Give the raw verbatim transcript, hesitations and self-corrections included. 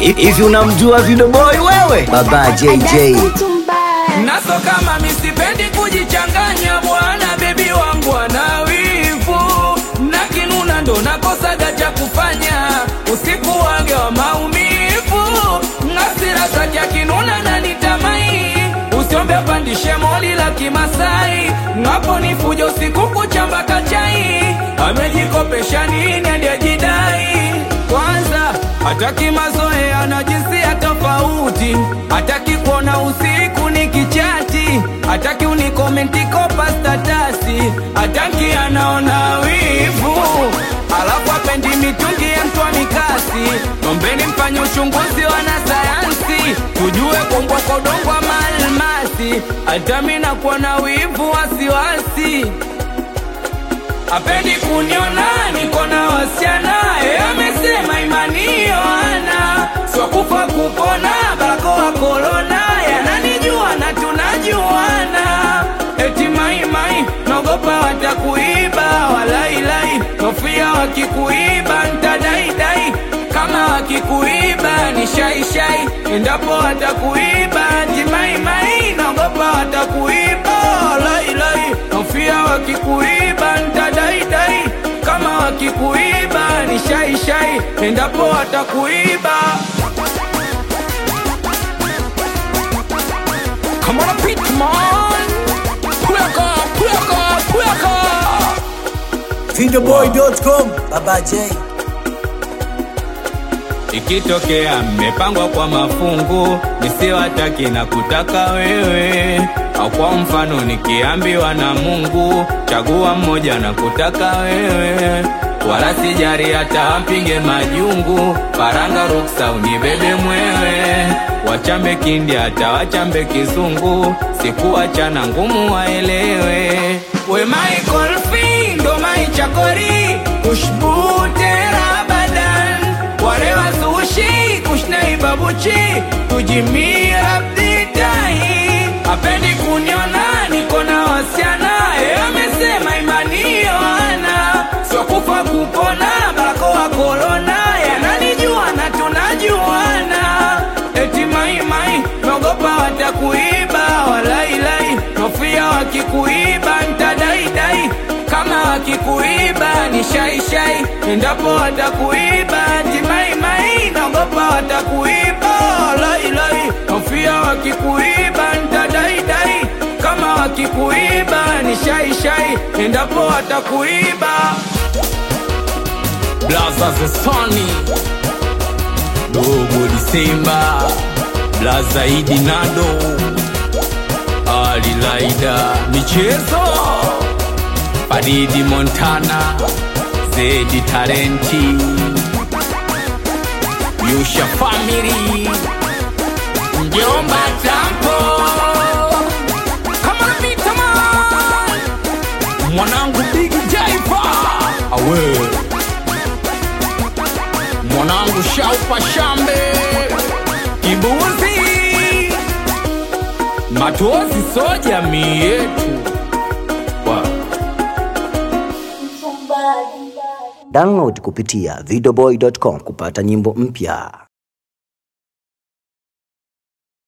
Hivi unamjua Video Boy wewe? Baba J J. Naso kama misipendi kujichanganya bwana, baby wangu ana wivu na kinuna ndo nakosaga cha kufanya usiku wage wa maumivu. Ngasira zake ya kinuna na nitamai, usiombe pandishe moli la Kimasai. Ngapo nifujo usiku kuchamba kachai, amejikopesha nini ndiye jidai. Kwanza hataki mazoea na jinsia tofauti, hataki kuona usiku nikichati, hataki unikomenti kopa statasi, hataki anaona wivu. Alafu apendi mitungi ya mtwa mikasi, nombeni mfanye uchunguzi wanasayansi, tujue kombwa kodongwa malmasi, hatami na kuona wivu wasiwasi. Apendi kuniona niko na wasiana, e amesema imani yohana, swa kufa kupona barako wa korona, yananijua na tunajuana. Eti mai mai naogopa watakuiba, walailai kofia wakikuiba ntadai dai, kama wakikuiba ni shai shai, endapo watakuiba. Eti mai mai naogopa watakuiba, walailai kofia wakikuiba ntadai dai, kama wakikuiba ni shai shai, endapo watakuiba. Come on a beat man, pweka pweka pweka. video boy dot com Baba J. Ikitokea mmepangwa kwa mafungu, nisiwataki na kutaka wewe. Au kwa mfano nikiambiwa na Mungu, chagua mmoja na kutaka wewe. Wala sijari hata mpinge majungu, paranga ruksa unibebe mwewe. Wachambe kindi hata wachambe kizungu, sikuachana ngumu waelewe. We Michael Fee ndo mai chakori, ushbute rabadan, wale wazushi kushnai babuchi, tujimia abditai. Apendi kuniona niko na wasiana, e amesema imani yohana, swa kufa kupona barako wa korona, yananijua na tunajuana. Eti mai mai naogopa watakuiba, walailai kofia wakikuiba ntadai dai, kama wakikuiba ni shai shai, endapo watakuiba. Eti mai mai naogopa watakuiba, walailai kofia wakikuiba ntadai dai, kama wakikuiba ni shai shai, endapo watakuiba. Blaza Zesani Dogo Disemba, Blaza Idi Nado, Ali Laida Michezo, Faridi Montana, Zedi Tarenti, Yusha Family, Njomba Tampo. Kama na vita man, mwanangu Big Jaifa, awe mwanangu Shaupa Shambe, Kibuzi Matozi soja mi yetu. Download kupitia video boy dot com kupata nyimbo mpya.